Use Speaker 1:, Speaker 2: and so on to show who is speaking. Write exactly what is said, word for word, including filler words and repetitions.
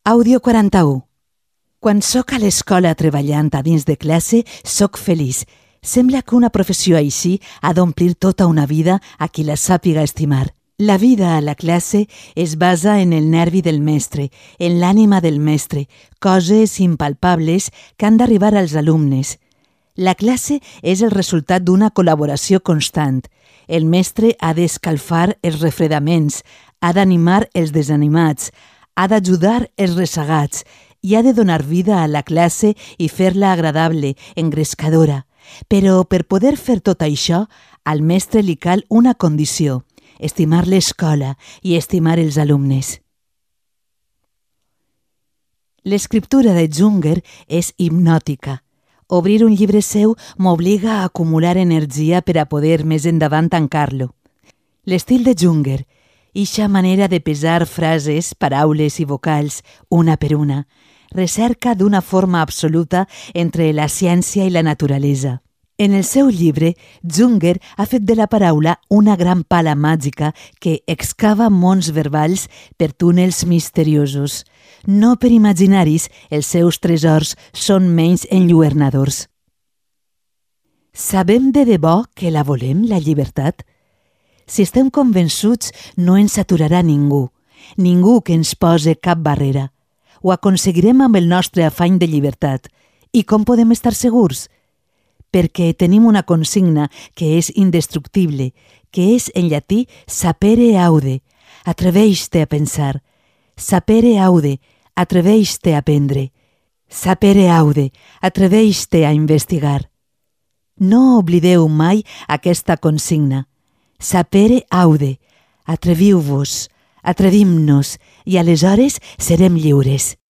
Speaker 1: Àudio quaranta-u. Quan sóc a l'escola treballant a dins de classe, sóc feliç. Sembla que una professió així ha d'omplir tota una vida a qui la sàpiga estimar. La vida a la classe es basa en el nervi del mestre, en l'ànima del mestre, coses impalpables que han d'arribar als alumnes. La classe és el resultat d'una col·laboració constant. El mestre ha d'escalfar els refredaments, ha d'animar els desanimats, ha d'ajudar els ressegats i ha de donar vida a la classe i fer-la agradable, engrescadora. Però per poder fer tot això, al mestre li cal una condició: estimar l'escola i estimar els alumnes. L'escriptura de Junger és hipnòtica. Obrir un llibre seu m'obliga a acumular energia per a poder més endavant tancar-lo. L'estil de Junger, ixa manera de pesar frases, paraules i vocals, una per una, recerca d'una forma absoluta entre la ciència i la naturalesa. En el seu llibre, Junger ha fet de la paraula una gran pala màgica que excava mons verbals per túnels misteriosos. No per imaginaris, els seus tresors són menys enlluernadors. Sabem de debò que la volem, la llibertat? Si estem convençuts, no ens aturarà ningú, ningú que ens pose cap barrera. Ho aconseguirem amb el nostre afany de llibertat. I com podem estar segurs? Perquè tenim una consigna que és indestructible, que és en llatí sapere aude, atreveix-te a pensar. Sapere aude, atreveix-te a aprendre. Sapere aude, atreveix-te a investigar. No oblideu mai aquesta consigna. Sapere aude, atreviu-vos, atrevim-nos i aleshores serem lliures.